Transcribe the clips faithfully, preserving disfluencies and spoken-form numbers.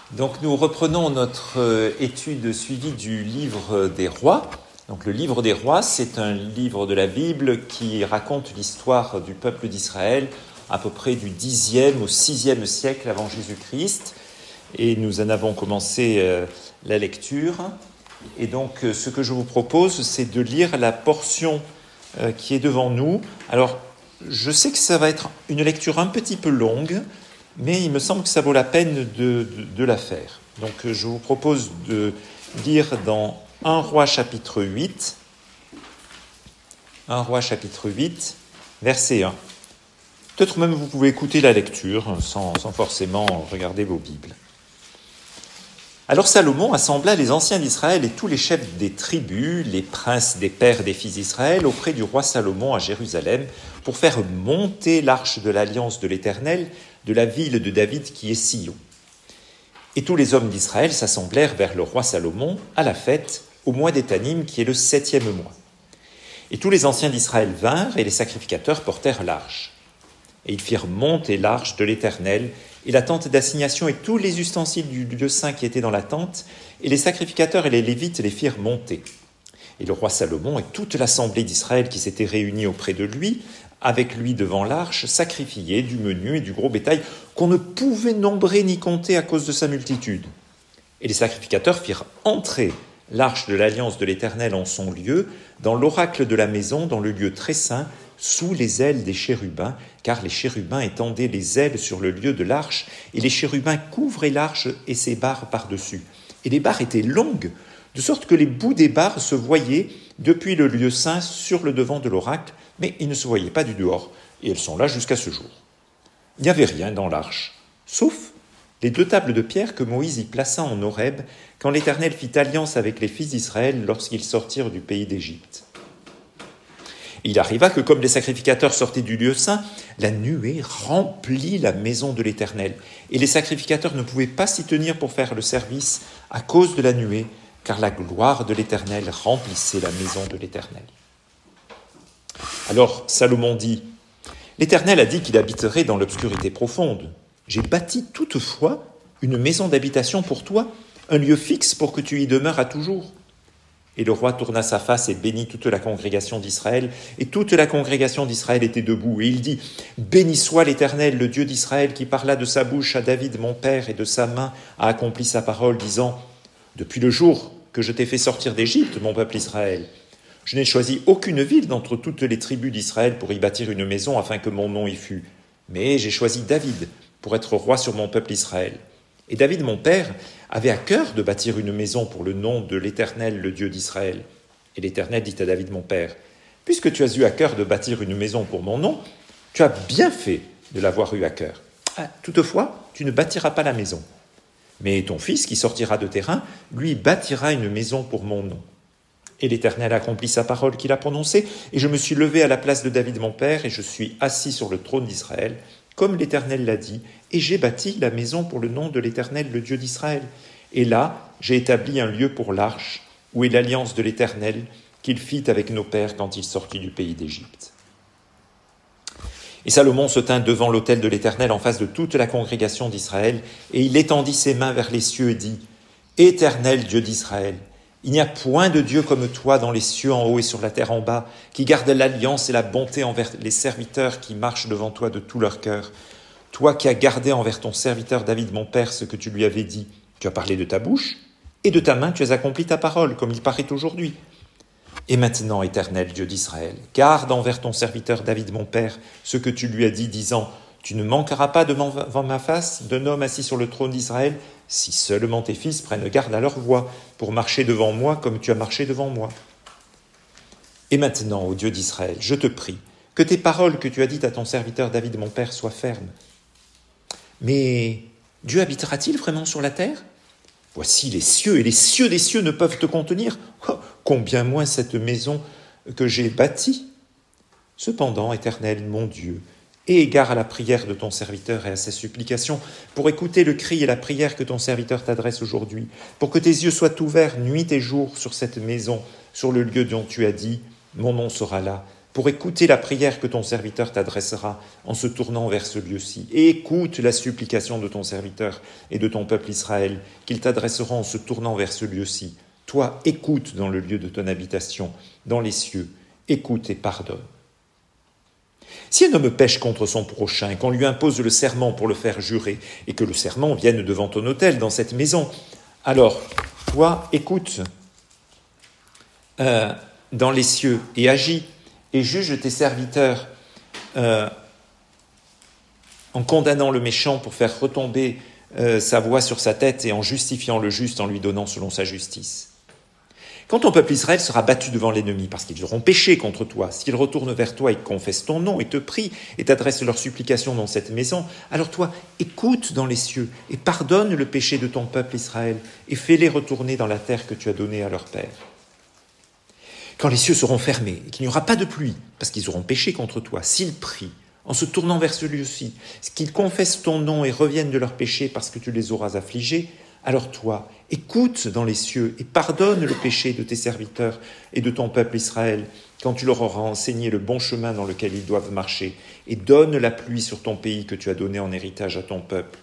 Donc nous reprenons notre euh, étude suivie du livre des rois. Donc le livre des rois, c'est un livre de la Bible qui raconte l'histoire du peuple d'Israël à peu près du dixième au sixième siècle avant Jésus-Christ. Et nous en avons commencé euh, la lecture. Et donc euh, ce que je vous propose, c'est de lire la portion euh, qui est devant nous. Alors je sais que ça va être une lecture un petit peu longue, mais il me semble que ça vaut la peine de, de, de la faire. Donc je vous propose de lire dans un roi chapitre huit, un roi chapitre huit, verset un. Peut-être même vous pouvez écouter la lecture sans, sans forcément regarder vos Bibles. Alors Salomon assembla les anciens d'Israël et tous les chefs des tribus, les princes des pères des fils d'Israël, auprès du roi Salomon à Jérusalem, pour faire monter l'arche de l'alliance de l'Éternel de la ville de David qui est Sion. Et tous les hommes d'Israël s'assemblèrent vers le roi Salomon à la fête, au mois d'Étanim, qui est le septième mois. Et tous les anciens d'Israël vinrent, et les sacrificateurs portèrent l'arche. Et ils firent monter l'arche de l'Éternel, et la tente d'assignation, et tous les ustensiles du lieu saint qui étaient dans la tente, et les sacrificateurs et les Lévites les firent monter. Et le roi Salomon et toute l'assemblée d'Israël qui s'était réunie auprès de lui, avec lui devant l'arche, sacrifiaient du menu et du gros bétail qu'on ne pouvait nombrer ni compter à cause de sa multitude. Et les sacrificateurs firent entrer l'arche de l'alliance de l'Éternel en son lieu, dans l'oracle de la maison, dans le lieu très saint, sous les ailes des chérubins, car les chérubins étendaient les ailes sur le lieu de l'arche, et les chérubins couvraient l'arche et ses barres par-dessus. Et les barres étaient longues, de sorte que les bouts des barres se voyaient depuis le lieu saint sur le devant de l'oracle, mais ils ne se voyaient pas du dehors, et elles sont là jusqu'à ce jour. Il n'y avait rien dans l'arche, sauf les deux tables de pierre que Moïse y plaça en Horeb, quand l'Éternel fit alliance avec les fils d'Israël lorsqu'ils sortirent du pays d'Égypte. Et il arriva que, comme les sacrificateurs sortaient du lieu saint, la nuée remplit la maison de l'Éternel, et les sacrificateurs ne pouvaient pas s'y tenir pour faire le service à cause de la nuée, car la gloire de l'Éternel remplissait la maison de l'Éternel. Alors Salomon dit, « L'Éternel a dit qu'il habiterait dans l'obscurité profonde. J'ai bâti toutefois une maison d'habitation pour toi, un lieu fixe pour que tu y demeures à toujours. » Et le roi tourna sa face et bénit toute la congrégation d'Israël. Et toute la congrégation d'Israël était debout. Et il dit, « Béni soit l'Éternel, le Dieu d'Israël, qui parla de sa bouche à David mon père et de sa main a accompli sa parole, disant, « Depuis le jour que je t'ai fait sortir d'Égypte, mon peuple Israël, je n'ai choisi aucune ville d'entre toutes les tribus d'Israël pour y bâtir une maison afin que mon nom y fût. Mais j'ai choisi David pour être roi sur mon peuple Israël. Et David, mon père, avait à cœur de bâtir une maison pour le nom de l'Éternel, le Dieu d'Israël. Et l'Éternel dit à David, mon père, « Puisque tu as eu à cœur de bâtir une maison pour mon nom, tu as bien fait de l'avoir eu à cœur. Ah, toutefois, tu ne bâtiras pas la maison. Mais ton fils, qui sortira de tes reins, lui bâtira une maison pour mon nom. » Et l'Éternel accomplit sa parole qu'il a prononcée, et je me suis levé à la place de David mon père, et je suis assis sur le trône d'Israël, comme l'Éternel l'a dit, et j'ai bâti la maison pour le nom de l'Éternel, le Dieu d'Israël. Et là, j'ai établi un lieu pour l'arche, où est l'alliance de l'Éternel, qu'il fit avec nos pères quand il sortit du pays d'Égypte. Et Salomon se tint devant l'autel de l'Éternel en face de toute la congrégation d'Israël, et il étendit ses mains vers les cieux et dit, « Éternel Dieu d'Israël, il n'y a point de Dieu comme toi dans les cieux en haut et sur la terre en bas, qui garde l'alliance et la bonté envers les serviteurs qui marchent devant toi de tout leur cœur. Toi qui as gardé envers ton serviteur David mon père ce que tu lui avais dit, tu as parlé de ta bouche, et de ta main tu as accompli ta parole, comme il paraît aujourd'hui. Et maintenant, Éternel Dieu d'Israël, garde envers ton serviteur David mon père ce que tu lui as dit, disant, tu ne manqueras pas devant ma face d'un homme assis sur le trône d'Israël, si seulement tes fils prennent garde à leur voie, pour marcher devant moi comme tu as marché devant moi. Et maintenant, ô Dieu d'Israël, je te prie, que tes paroles que tu as dites à ton serviteur David mon père soient fermes. Mais Dieu habitera-t-il vraiment sur la terre ? Voici les cieux, et les cieux des cieux ne peuvent te contenir. Oh, combien moins cette maison que j'ai bâtie. Cependant, Éternel, mon Dieu, aie égard à la prière de ton serviteur et à ses supplications, pour écouter le cri et la prière que ton serviteur t'adresse aujourd'hui, pour que tes yeux soient ouverts nuit et jour sur cette maison, sur le lieu dont tu as dit, mon nom sera là, pour écouter la prière que ton serviteur t'adressera en se tournant vers ce lieu-ci. Et écoute la supplication de ton serviteur et de ton peuple Israël, qu'ils t'adresseront en se tournant vers ce lieu-ci. Toi, écoute dans le lieu de ton habitation, dans les cieux, écoute et pardonne. Si un homme pêche contre son prochain, qu'on lui impose le serment pour le faire jurer, et que le serment vienne devant ton autel dans cette maison, alors, toi, écoute euh, dans les cieux et agis, et juge tes serviteurs euh, en condamnant le méchant pour faire retomber euh, sa voix sur sa tête et en justifiant le juste en lui donnant selon sa justice. Quand ton peuple Israël sera battu devant l'ennemi parce qu'ils auront péché contre toi, s'ils retournent vers toi et confessent ton nom et te prient et t'adressent leurs supplications dans cette maison, alors toi, écoute dans les cieux et pardonne le péché de ton peuple Israël et fais-les retourner dans la terre que tu as donnée à leur père. Quand les cieux seront fermés et qu'il n'y aura pas de pluie parce qu'ils auront péché contre toi, s'ils prient en se tournant vers ce lieu-ci, qu'ils confessent ton nom et reviennent de leurs péchés parce que tu les auras affligés, alors toi, écoute dans les cieux et pardonne le péché de tes serviteurs et de ton peuple Israël quand tu leur auras enseigné le bon chemin dans lequel ils doivent marcher et donne la pluie sur ton pays que tu as donné en héritage à ton peuple.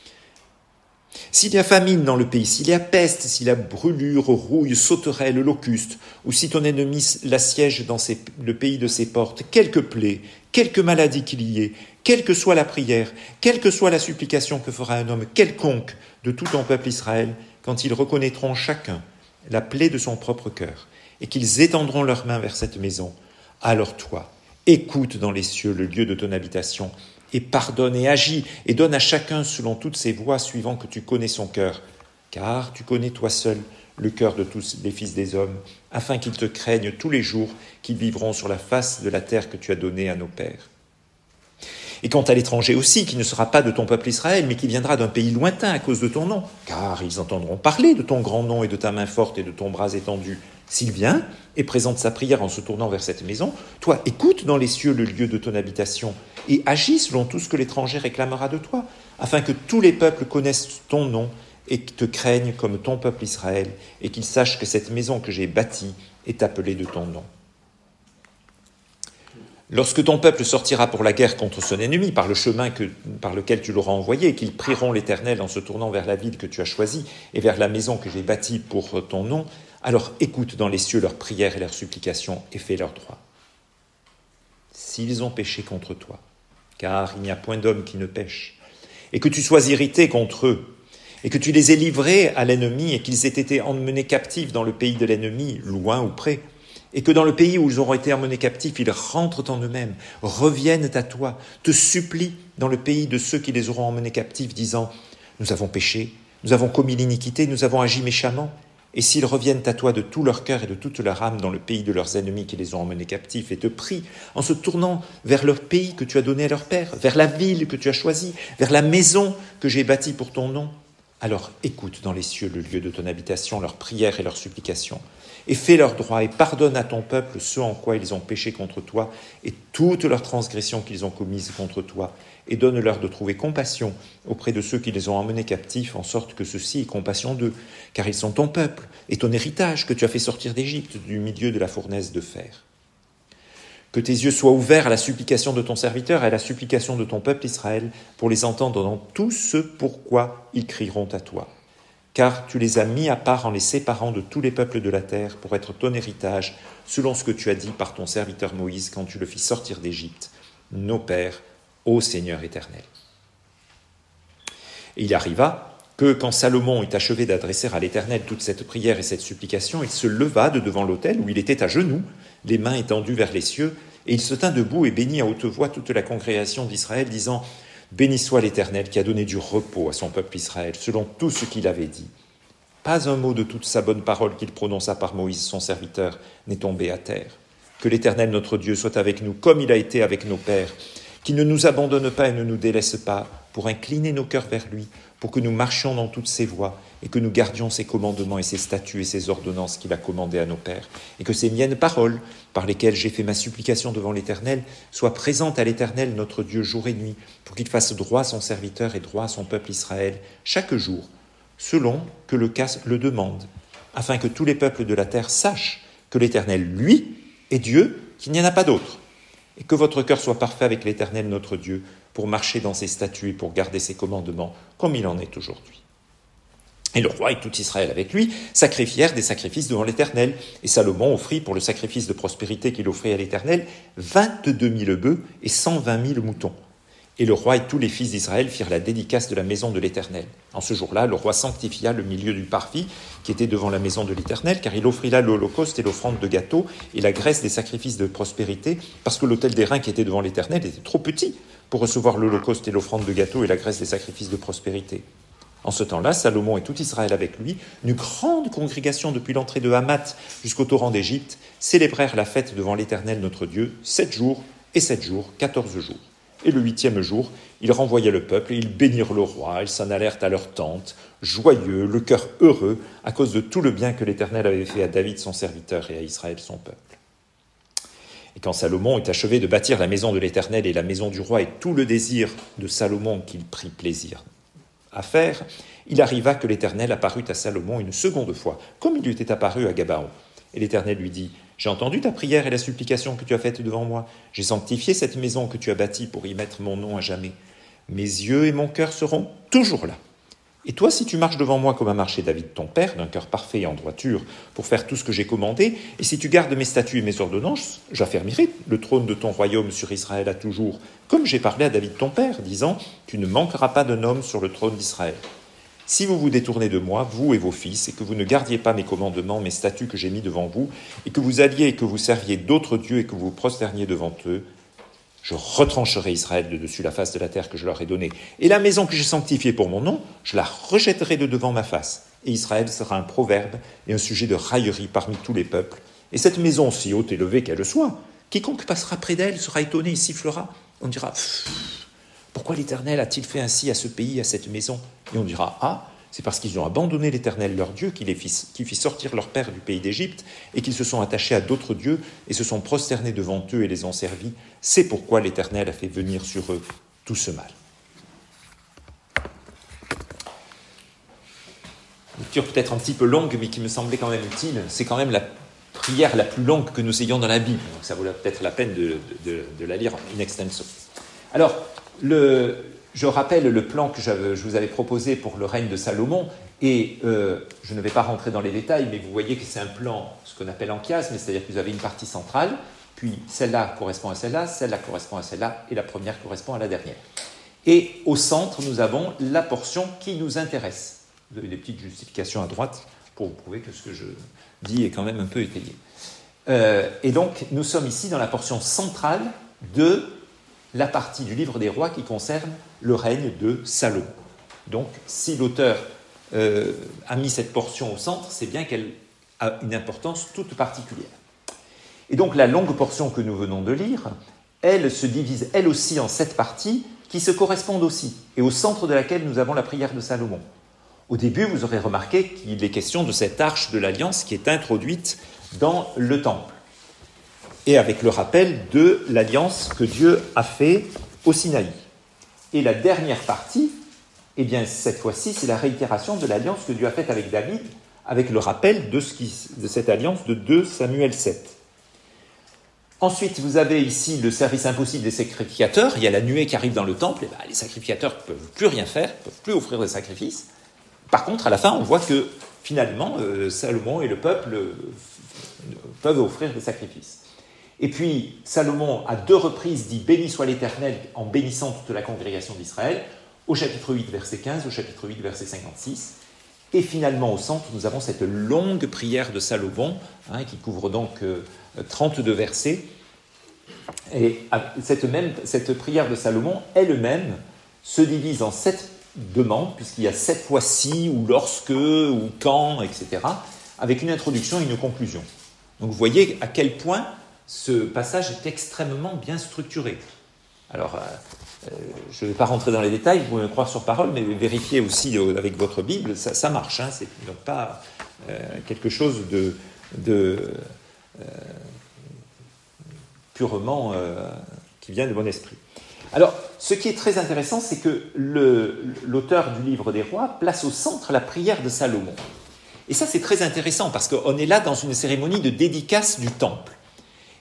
S'il y a famine dans le pays, s'il y a peste, s'il y a brûlure, rouille, sauterelle, locuste, ou si ton ennemi l'assiège dans ses, le pays de ses portes, quelque plaie, quelque maladie qu'il y ait, quelle que soit la prière, quelle que soit la supplication que fera un homme quelconque de tout ton peuple Israël, quand ils reconnaîtront chacun la plaie de son propre cœur, et qu'ils étendront leurs mains vers cette maison, alors toi, écoute dans les cieux le lieu de ton habitation, et pardonne et agis, et donne à chacun selon toutes ses voies, suivant que tu connais son cœur, car tu connais toi seul le cœur de tous les fils des hommes, afin qu'ils te craignent tous les jours qu'ils vivront sur la face de la terre que tu as donnée à nos pères. Et quant à l'étranger aussi, qui ne sera pas de ton peuple Israël, mais qui viendra d'un pays lointain à cause de ton nom, car ils entendront parler de ton grand nom et de ta main forte et de ton bras étendu. S'il vient et présente sa prière en se tournant vers cette maison, toi, écoute dans les cieux le lieu de ton habitation et agis selon tout ce que l'étranger réclamera de toi, afin que tous les peuples connaissent ton nom et te craignent comme ton peuple Israël, et qu'ils sachent que cette maison que j'ai bâtie est appelée de ton nom. Lorsque ton peuple sortira pour la guerre contre son ennemi par le chemin que, par lequel tu l'auras envoyé, et qu'ils prieront l'Éternel en se tournant vers la ville que tu as choisie et vers la maison que j'ai bâtie pour ton nom, alors écoute dans les cieux leurs prières et leurs supplications et fais leur droit. S'ils ont péché contre toi, car il n'y a point d'homme qui ne pêche, et que tu sois irrité contre eux, et que tu les aies livrés à l'ennemi et qu'ils aient été emmenés captifs dans le pays de l'ennemi, loin ou près, et que dans le pays où ils auront été emmenés captifs, ils rentrent en eux-mêmes, reviennent à toi, te supplient dans le pays de ceux qui les auront emmenés captifs, disant « Nous avons péché, nous avons commis l'iniquité, nous avons agi méchamment ». Et s'ils reviennent à toi de tout leur cœur et de toute leur âme dans le pays de leurs ennemis qui les ont emmenés captifs et te prient en se tournant vers leur pays que tu as donné à leur père, vers la ville que tu as choisie, vers la maison que j'ai bâtie pour ton nom, alors écoute dans les cieux le lieu de ton habitation, leurs prières et leurs supplications, et fais leur droit et pardonne à ton peuple ce en quoi ils ont péché contre toi et toutes leurs transgressions qu'ils ont commises contre toi, et donne-leur de trouver compassion auprès de ceux qui les ont emmenés captifs, en sorte que ceux-ci aient compassion d'eux, car ils sont ton peuple et ton héritage que tu as fait sortir d'Égypte du milieu de la fournaise de fer. Que tes yeux soient ouverts à la supplication de ton serviteur et à la supplication de ton peuple Israël, pour les entendre dans tout ce pourquoi ils crieront à toi. Car tu les as mis à part en les séparant de tous les peuples de la terre pour être ton héritage, selon ce que tu as dit par ton serviteur Moïse quand tu le fis sortir d'Égypte, nos pères, ô Seigneur éternel. Et il arriva que, quand Salomon eut achevé d'adresser à l'Éternel toute cette prière et cette supplication, il se leva de devant l'autel où il était à genoux, les mains étendues vers les cieux, et il se tint debout et bénit à haute voix toute la congrégation d'Israël, disant « Béni soit l'Éternel qui a donné du repos à son peuple Israël, selon tout ce qu'il avait dit. Pas un mot de toute sa bonne parole qu'il prononça par Moïse, son serviteur, n'est tombé à terre. Que l'Éternel notre Dieu soit avec nous, comme il a été avec nos pères, qu'il ne nous abandonne pas et ne nous délaisse pas, pour incliner nos cœurs vers lui, pour que nous marchions dans toutes ses voies, et que nous gardions ses commandements et ses statuts et ses ordonnances qu'il a commandés à nos pères, et que ces miennes paroles, par lesquelles j'ai fait ma supplication devant l'Éternel, soient présentes à l'Éternel notre Dieu jour et nuit, pour qu'il fasse droit à son serviteur et droit à son peuple Israël, chaque jour, selon que le cas le demande, afin que tous les peuples de la terre sachent que l'Éternel, lui, est Dieu, qu'il n'y en a pas d'autre. et que votre cœur soit parfait avec l'Éternel notre Dieu, pour marcher dans ses statuts et pour garder ses commandements, comme il en est aujourd'hui. » Et le roi et tout Israël avec lui sacrifièrent des sacrifices devant l'Éternel. Et Salomon offrit pour le sacrifice de prospérité qu'il offrit à l'Éternel vingt-deux mille bœufs et cent vingt mille moutons. Et le roi et tous les fils d'Israël firent la dédicace de la maison de l'Éternel. En ce jour-là, le roi sanctifia le milieu du parvis qui était devant la maison de l'Éternel, car il offrit là l'holocauste et l'offrande de gâteau et la graisse des sacrifices de prospérité, parce que l'autel d'airain qui était devant l'Éternel était trop petit pour recevoir l'holocauste et l'offrande de gâteau et la graisse des sacrifices de prospérité. En ce temps-là, Salomon et tout Israël avec lui, une grande congrégation depuis l'entrée de Hamath jusqu'au torrent d'Égypte, célébrèrent la fête devant l'Éternel notre Dieu, sept jours et sept jours, quatorze jours. Et le huitième jour, ils renvoyaient le peuple et ils bénirent le roi, ils s'en allèrent à leur tente, joyeux, le cœur heureux, à cause de tout le bien que l'Éternel avait fait à David son serviteur et à Israël son peuple. Et quand Salomon eut achevé de bâtir la maison de l'Éternel et la maison du roi et tout le désir de Salomon qu'il prit plaisir à faire, il arriva que l'Éternel apparut à Salomon une seconde fois, comme il lui était apparu à Gabaon. Et l'Éternel lui dit, « J'ai entendu ta prière et la supplication que tu as faite devant moi. J'ai sanctifié cette maison que tu as bâtie pour y mettre mon nom à jamais. Mes yeux et mon cœur seront toujours là. Et toi, si tu marches devant moi comme a marché David ton père, d'un cœur parfait et en droiture, pour faire tout ce que j'ai commandé, et si tu gardes mes statuts et mes ordonnances, j'affermirai le trône de ton royaume sur Israël à toujours, comme j'ai parlé à David ton père, disant, tu ne manqueras pas d'un homme sur le trône d'Israël. Si vous vous détournez de moi, vous et vos fils, et que vous ne gardiez pas mes commandements, mes statuts que j'ai mis devant vous, et que vous alliez et que vous serviez d'autres dieux et que vous vous prosterniez devant eux, je retrancherai Israël de dessus la face de la terre que je leur ai donnée. Et la maison que j'ai sanctifiée pour mon nom, je la rejetterai de devant ma face. Et Israël sera un proverbe et un sujet de raillerie parmi tous les peuples. Et cette maison, si haute et levée qu'elle soit, quiconque passera près d'elle sera étonné et sifflera. On dira, pourquoi l'Éternel a-t-il fait ainsi à ce pays, à cette maison ? Et on dira, ah, c'est parce qu'ils ont abandonné l'Éternel leur Dieu, qui, les fit, qui fit sortir leur père du pays d'Égypte, et qu'ils se sont attachés à d'autres dieux, et se sont prosternés devant eux et les ont servis. C'est pourquoi l'Éternel a fait venir sur eux tout ce mal. Une lecture peut-être un petit peu longue, mais qui me semblait quand même utile. C'est quand même la prière la plus longue que nous ayons dans la Bible. Donc ça vaut peut-être la peine de, de, de la lire in extenso. Alors, le... Je rappelle le plan que je vous avais proposé pour le règne de Salomon, et euh, je ne vais pas rentrer dans les détails, mais vous voyez que c'est un plan, ce qu'on appelle en chiasme, c'est-à-dire que vous avez une partie centrale, puis celle-là correspond à celle-là, celle-là correspond à celle-là, et la première correspond à la dernière. Et au centre, nous avons la portion qui nous intéresse. Vous avez des petites justifications à droite pour vous prouver que ce que je dis est quand même un peu étayé. Euh, et donc, nous sommes ici dans la portion centrale de la partie du livre des rois qui concerne le règne de Salomon. Donc, si l'auteur euh, a mis cette portion au centre, c'est bien qu'elle a une importance toute particulière. Et donc, la longue portion que nous venons de lire, elle se divise elle aussi en sept parties qui se correspondent aussi, et au centre de laquelle nous avons la prière de Salomon. Au début, vous aurez remarqué qu'il est question de cette arche de l'Alliance qui est introduite dans le temple, et avec le rappel de l'alliance que Dieu a fait au Sinaï. Et la dernière partie, eh bien, cette fois-ci, c'est la réitération de l'alliance que Dieu a faite avec David, avec le rappel de, ce qui, de cette alliance de deux Samuel sept. Ensuite, vous avez ici le service impossible des sacrificateurs. Il y a la nuée qui arrive dans le temple. Et bien, les sacrificateurs ne peuvent plus rien faire, ne peuvent plus offrir de sacrifices. Par contre, à la fin, on voit que finalement, euh, Salomon et le peuple euh, peuvent offrir des sacrifices. Et puis, Salomon, à deux reprises, dit « Béni soit l'Éternel » en bénissant toute la congrégation d'Israël, au chapitre huit, verset quinze, au chapitre huit, verset cinquante-six. Et finalement, au centre, nous avons cette longue prière de Salomon, hein, qui couvre donc euh, trente-deux versets. Et cette, même, cette prière de Salomon, elle-même, se divise en sept demandes, puisqu'il y a sept fois si, ou lorsque, ou quand, et cetera, avec une introduction et une conclusion. Donc vous voyez à quel point ce passage est extrêmement bien structuré. Alors, euh, je ne vais pas rentrer dans les détails, vous pouvez me croire sur parole, mais vérifiez aussi avec votre Bible, ça, ça marche. Hein, c'est donc pas euh, quelque chose de, de euh, purement euh, qui vient de bon esprit. Alors, ce qui est très intéressant, c'est que le, l'auteur du livre des rois place au centre la prière de Salomon. Et ça, c'est très intéressant, parce qu'on est là dans une cérémonie de dédicace du temple.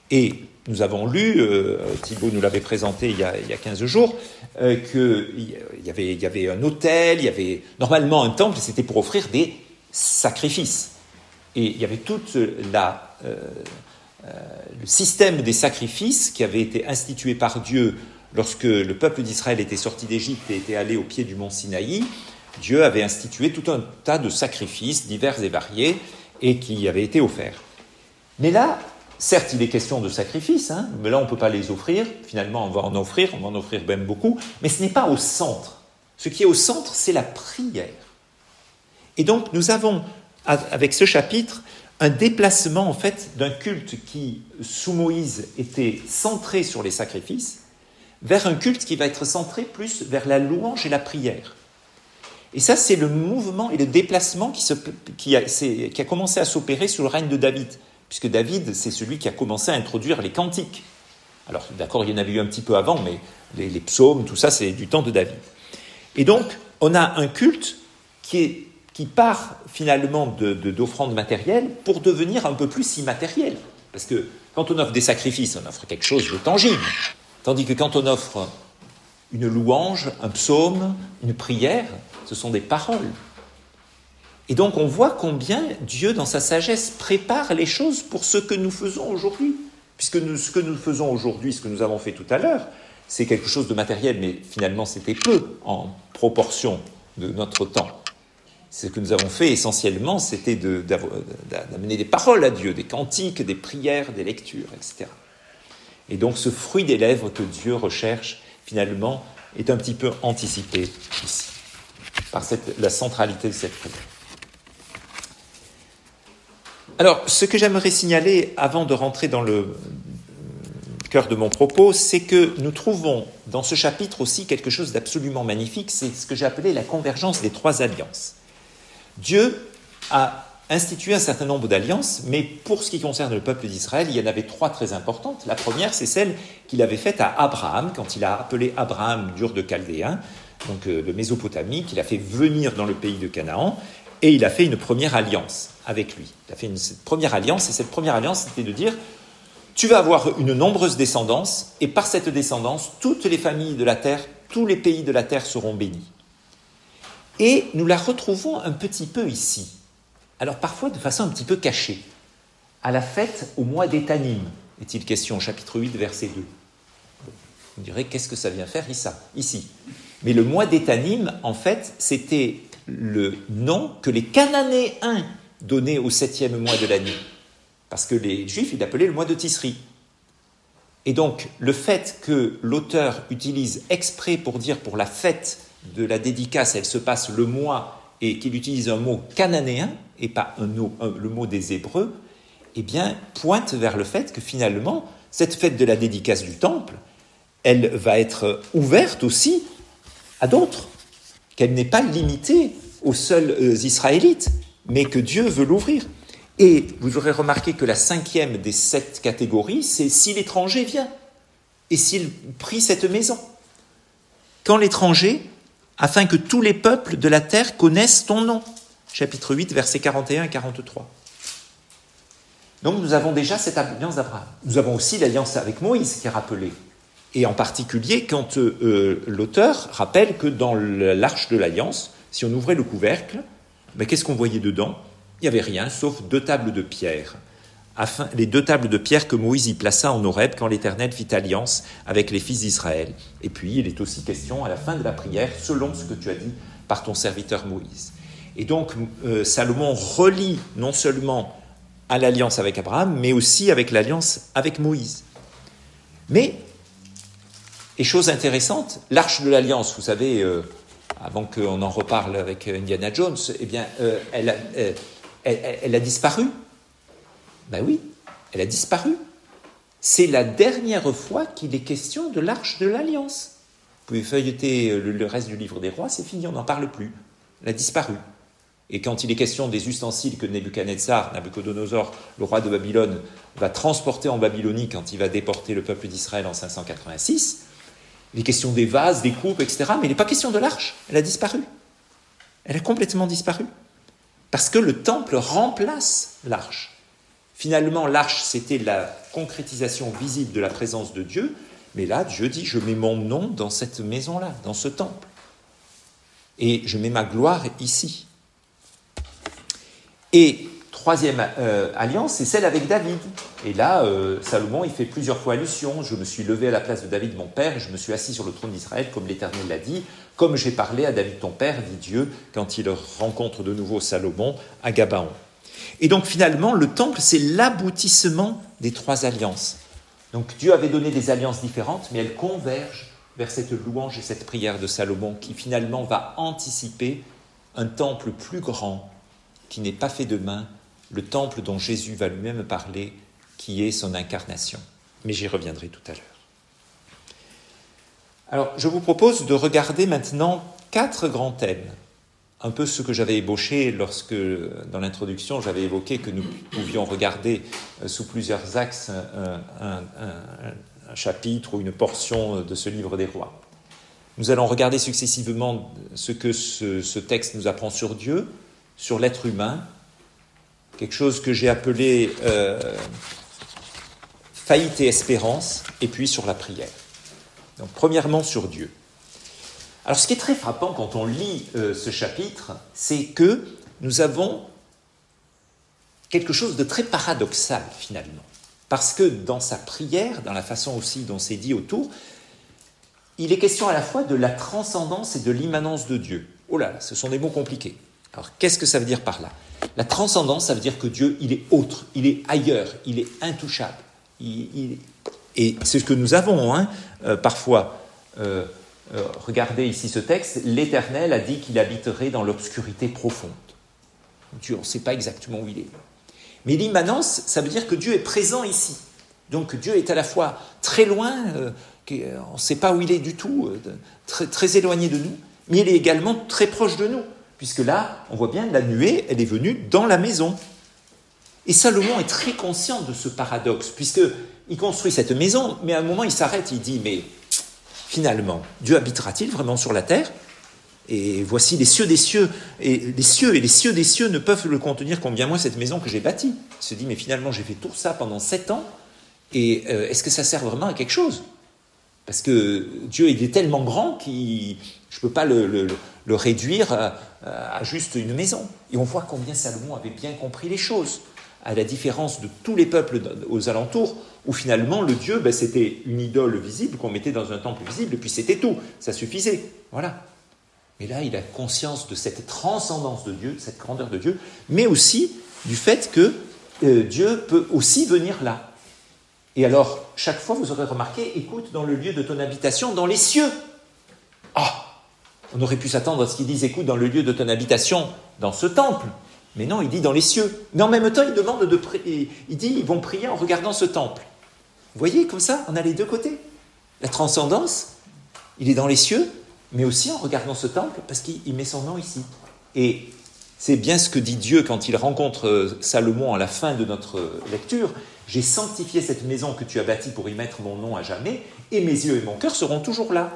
Et nous avons lu, euh, Thibaut nous l'avait présenté il y a, il y a quinze jours, euh, qu'il y avait, il y avait un autel, il y avait normalement un temple, c'était pour offrir des sacrifices. Et il y avait tout la, euh, euh, le système des sacrifices qui avait été institué par Dieu lorsque le peuple d'Israël était sorti d'Égypte et était allé au pied du mont Sinaï. Dieu avait institué tout un tas de sacrifices divers et variés et qui avaient été offerts. Mais là, certes, il est question de sacrifices, hein, mais là, on ne peut pas les offrir. Finalement, on va en offrir, on va en offrir même beaucoup, mais ce n'est pas au centre. Ce qui est au centre, c'est la prière. Et donc, nous avons, avec ce chapitre, un déplacement, en fait, d'un culte qui, sous Moïse, était centré sur les sacrifices, vers un culte qui va être centré plus vers la louange et la prière. Et ça, c'est le mouvement et le déplacement qui, se, qui, a, qui a commencé à s'opérer sous le règne de David, puisque David, c'est celui qui a commencé à introduire les cantiques. Alors, d'accord, il y en avait eu un petit peu avant, mais les, les psaumes, tout ça, c'est du temps de David. Et donc, on a un culte qui, est, qui part finalement de, de, d'offrandes matérielles pour devenir un peu plus immatériel. Parce que quand on offre des sacrifices, on offre quelque chose de tangible. Tandis que quand on offre une louange, un psaume, une prière, ce sont des paroles. Et donc on voit combien Dieu, dans sa sagesse, prépare les choses pour ce que nous faisons aujourd'hui. Puisque nous, ce que nous faisons aujourd'hui, ce que nous avons fait tout à l'heure, c'est quelque chose de matériel, mais finalement c'était peu en proportion de notre temps. Ce que nous avons fait essentiellement, c'était de, d'amener des paroles à Dieu, des cantiques, des prières, des lectures, et cetera. Et donc ce fruit des lèvres que Dieu recherche, finalement, est un petit peu anticipé ici, par cette, la centralité de cette prière. Alors, ce que j'aimerais signaler avant de rentrer dans le cœur de mon propos, c'est que nous trouvons dans ce chapitre aussi quelque chose d'absolument magnifique, c'est ce que j'ai appelé la convergence des trois alliances. Dieu a institué un certain nombre d'alliances, mais pour ce qui concerne le peuple d'Israël, il y en avait trois très importantes. La première, c'est celle qu'il avait faite à Abraham, quand il a appelé Abraham d'Ur de Chaldéen, donc de Mésopotamie, qu'il a fait venir dans le pays de Canaan, et il a fait une première alliance avec lui. Il a fait une cette première alliance, et cette première alliance, c'était de dire « Tu vas avoir une nombreuse descendance, et par cette descendance, toutes les familles de la terre, tous les pays de la terre seront bénis. » Et nous la retrouvons un petit peu ici. Alors parfois de façon un petit peu cachée. À la fête au mois d'Étanim, est-il question, au chapitre huit, verset deux. Vous direz, qu'est-ce que ça vient faire ici ? Mais le mois d'Étanim, en fait, c'était le nom que les Cananéens donnaient au septième mois de l'année. Parce que les Juifs, ils l'appelaient le mois de Tisri. Et donc, le fait que l'auteur utilise exprès pour dire pour la fête de la dédicace, elle se passe le mois, et qu'il utilise un mot cananéen, et pas un mot, un, le mot des Hébreux, eh bien, pointe vers le fait que finalement, cette fête de la dédicace du temple, elle va être ouverte aussi à d'autres, qu'elle n'est pas limitée aux seuls euh, Israélites, mais que Dieu veut l'ouvrir. Et vous aurez remarqué que la cinquième des sept catégories, c'est si l'étranger vient, et s'il prie cette maison. Quand l'étranger, afin que tous les peuples de la terre connaissent ton nom. Chapitre huit, versets quarante et un et quarante-trois. Donc nous avons déjà cette alliance d'Abraham. Nous avons aussi l'alliance avec Moïse qui est rappelée. Et en particulier quand euh, l'auteur rappelle que dans l'arche de l'alliance, si on ouvrait le couvercle, ben, qu'est-ce qu'on voyait dedans ? Il n'y avait rien, sauf deux tables de pierre. Afin, les deux tables de pierre que Moïse y plaça en Horeb quand l'Éternel fit alliance avec les fils d'Israël. Et puis, il est aussi question à la fin de la prière, selon ce que tu as dit par ton serviteur Moïse. Et donc, euh, Salomon relie non seulement à l'alliance avec Abraham, mais aussi avec l'alliance avec Moïse. Mais, et chose intéressante, l'arche de l'alliance, vous savez, euh, avant qu'on en reparle avec Indiana Jones, eh bien, euh, elle, a, euh, elle, elle a disparu. Ben oui, elle a disparu. C'est la dernière fois qu'il est question de l'arche de l'Alliance. Vous pouvez feuilleter le, le reste du livre des rois, c'est fini, on n'en parle plus. Elle a disparu. Et quand il est question des ustensiles que Nebuchadnezzar, Nabuchodonosor, le roi de Babylone, va transporter en Babylonie quand il va déporter le peuple d'Israël en cinq cent quatre-vingt-six, il est question des vases, des coupes, et cetera. Mais il n'est pas question de l'arche, elle a disparu. Elle a complètement disparu. Parce que le temple remplace l'arche. Finalement, l'arche, c'était la concrétisation visible de la présence de Dieu, mais là, Dieu dit, je mets mon nom dans cette maison-là, dans ce temple. Et je mets ma gloire ici. Et troisième euh, alliance, c'est celle avec David. Et là, euh, Salomon, il fait plusieurs fois allusion. Je me suis levé à la place de David, mon père, et je me suis assis sur le trône d'Israël, comme l'Éternel l'a dit, comme j'ai parlé à David, ton père, dit Dieu, quand il rencontre de nouveau Salomon à Gabaon. Et donc finalement, le temple, c'est l'aboutissement des trois alliances. Donc Dieu avait donné des alliances différentes, mais elles convergent vers cette louange et cette prière de Salomon, qui finalement va anticiper un temple plus grand, qui n'est pas fait de main, le temple dont Jésus va lui-même parler, qui est son incarnation. Mais j'y reviendrai tout à l'heure. Alors, je vous propose de regarder maintenant quatre grands thèmes. Un peu ce que j'avais ébauché lorsque, dans l'introduction, j'avais évoqué que nous pouvions regarder sous plusieurs axes un, un, un, un chapitre ou une portion de ce livre des rois. Nous allons regarder successivement ce que ce, ce texte nous apprend sur Dieu, sur l'être humain, quelque chose que j'ai appelé euh, faillite et espérance, et puis sur la prière. Donc, premièrement, sur Dieu. Alors, ce qui est très frappant quand on lit euh, ce chapitre, c'est que nous avons quelque chose de très paradoxal, finalement. Parce que dans sa prière, dans la façon aussi dont c'est dit autour, il est question à la fois de la transcendance et de l'immanence de Dieu. Oh là là, ce sont des mots compliqués. Alors, qu'est-ce que ça veut dire par là ? La transcendance, ça veut dire que Dieu, il est autre, il est ailleurs, il est intouchable. Il, il... Et c'est ce que nous avons, hein, euh, parfois. Euh, euh, regardez ici ce texte, l'Éternel a dit qu'il habiterait dans l'obscurité profonde. Dieu, on ne sait pas exactement où il est. Mais l'immanence, ça veut dire que Dieu est présent ici. Donc Dieu est à la fois très loin, euh, on ne sait pas où il est du tout, euh, très, très éloigné de nous, mais il est également très proche de nous. Puisque là, on voit bien, la nuée, elle est venue dans la maison. Et Salomon est très conscient de ce paradoxe, puisqu'il construit cette maison, mais à un moment, il s'arrête, il dit, mais finalement, Dieu habitera-t-il vraiment sur la terre ? Et voici les cieux des cieux, et les cieux et les cieux des cieux ne peuvent le contenir combien moins cette maison que j'ai bâtie. Il se dit, mais finalement, j'ai fait tout ça pendant sept ans, et euh, est-ce que ça sert vraiment à quelque chose ? Parce que Dieu, il est tellement grand que je ne peux pas le, le, le réduire à, à juste une maison. Et on voit combien Salomon avait bien compris les choses, à la différence de tous les peuples aux alentours, où finalement le Dieu, ben, c'était une idole visible qu'on mettait dans un temple visible, et puis c'était tout, ça suffisait. Voilà. Mais là, il a conscience de cette transcendance de Dieu, cette grandeur de Dieu, mais aussi du fait que euh, Dieu peut aussi venir là. Et alors, chaque fois, vous aurez remarqué, écoute dans le lieu de ton habitation, dans les cieux. Ah, on aurait pu s'attendre à ce qu'il dise, écoute dans le lieu de ton habitation, dans ce temple. Mais non, il dit dans les cieux. Mais en même temps, il demande de prier. Il dit, ils vont prier en regardant ce temple. Vous voyez, comme ça, on a les deux côtés. La transcendance, il est dans les cieux, mais aussi en regardant ce temple, parce qu'il met son nom ici. Et c'est bien ce que dit Dieu quand il rencontre Salomon à la fin de notre lecture. J'ai sanctifié cette maison que tu as bâtie pour y mettre mon nom à jamais, et mes yeux et mon cœur seront toujours là.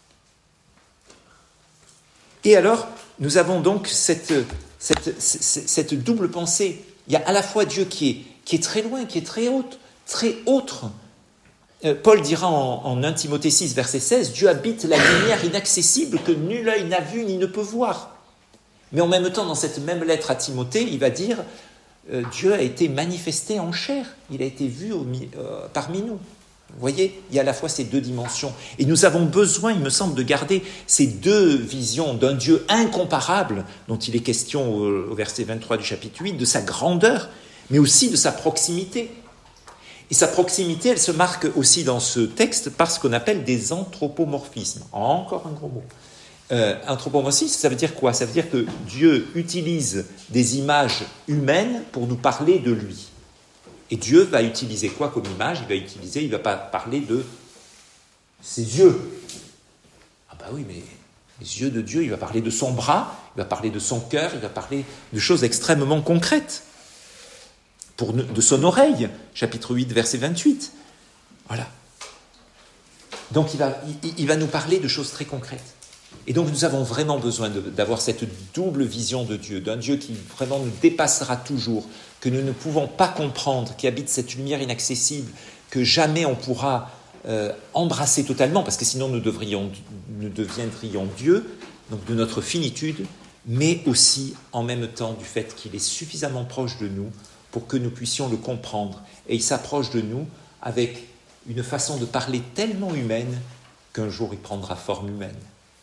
Et alors, nous avons donc cette, cette, cette, cette double pensée. Il y a à la fois Dieu qui est, qui est très loin, qui est très haute, très autre. Euh, Paul dira en, en un Timothée six, verset seize, « Dieu habite la lumière inaccessible que nul œil n'a vue ni ne peut voir. » Mais en même temps, dans cette même lettre à Timothée, il va dire euh, « Dieu a été manifesté en chair, il a été vu au, euh, parmi nous. » Vous voyez, il y a à la fois ces deux dimensions. Et nous avons besoin, il me semble, de garder ces deux visions d'un Dieu incomparable, dont il est question au, au verset vingt-trois du chapitre huit, de sa grandeur, mais aussi de sa proximité. Et sa proximité, elle se marque aussi dans ce texte par ce qu'on appelle des anthropomorphismes. Encore un gros mot. Euh, anthropomorphisme, ça veut dire quoi ? Ça veut dire que Dieu utilise des images humaines pour nous parler de lui. Et Dieu va utiliser quoi comme image ? Il va utiliser, il ne va pas parler de ses yeux. Ah bah oui, mais les yeux de Dieu, il va parler de son bras, il va parler de son cœur, il va parler de choses extrêmement concrètes. Pour, de son oreille, chapitre huit, verset vingt-huit. Voilà. Donc il va, il, il va nous parler de choses très concrètes. Et donc nous avons vraiment besoin de, d'avoir cette double vision de Dieu, d'un Dieu qui vraiment nous dépassera toujours, que nous ne pouvons pas comprendre, qui habite cette lumière inaccessible, que jamais on pourra euh, embrasser totalement, parce que sinon nous, devrions, nous deviendrions Dieu, donc de notre finitude, mais aussi en même temps du fait qu'il est suffisamment proche de nous pour que nous puissions le comprendre. Et il s'approche de nous avec une façon de parler tellement humaine qu'un jour il prendra forme humaine.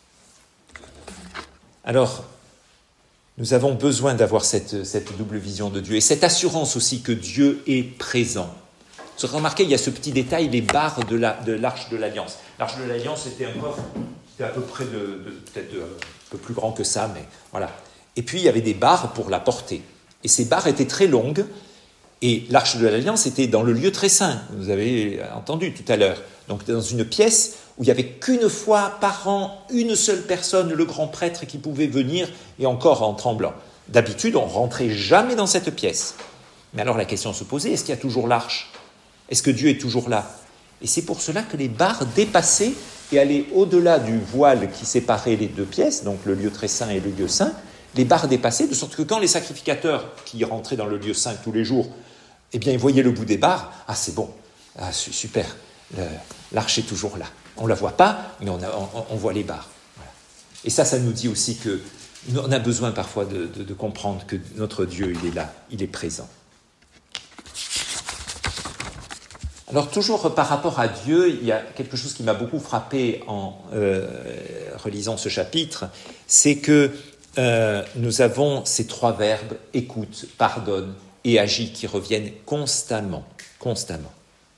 Alors, nous avons besoin d'avoir cette, cette double vision de Dieu et cette assurance aussi que Dieu est présent. Vous aurez remarqué, il y a ce petit détail, les barres de, la, de l'Arche de l'Alliance. L'Arche de l'Alliance, c'était un coffre, c'était à peu près de, de peut-être de, un peu plus grand que ça, mais voilà. Et puis, il y avait des barres pour la porter. Et ces barres étaient très longues, et l'Arche de l'Alliance était dans le lieu très saint, vous avez entendu tout à l'heure. Donc, dans une pièce où il n'y avait qu'une fois par an, une seule personne, le grand prêtre, qui pouvait venir, et encore en tremblant. D'habitude, on ne rentrait jamais dans cette pièce. Mais alors la question se posait, est-ce qu'il y a toujours l'arche ? Est-ce que Dieu est toujours là ? Et c'est pour cela que les barres dépassaient et allaient au-delà du voile qui séparait les deux pièces, donc le lieu très saint et le lieu saint, les barres dépassaient, de sorte que quand les sacrificateurs qui rentraient dans le lieu saint tous les jours, eh bien, ils voyaient le bout des barres, ah c'est bon, ah, super, le, l'arche est toujours là. On ne la voit pas, mais on, a, on, on voit les barres. Voilà. Et ça, ça nous dit aussi qu'on a besoin parfois de, de, de comprendre que notre Dieu, il est là, il est présent. Alors, toujours par rapport à Dieu, il y a quelque chose qui m'a beaucoup frappé en euh, relisant ce chapitre, c'est que euh, nous avons ces trois verbes, écoute, pardonne et agis, qui reviennent constamment, constamment.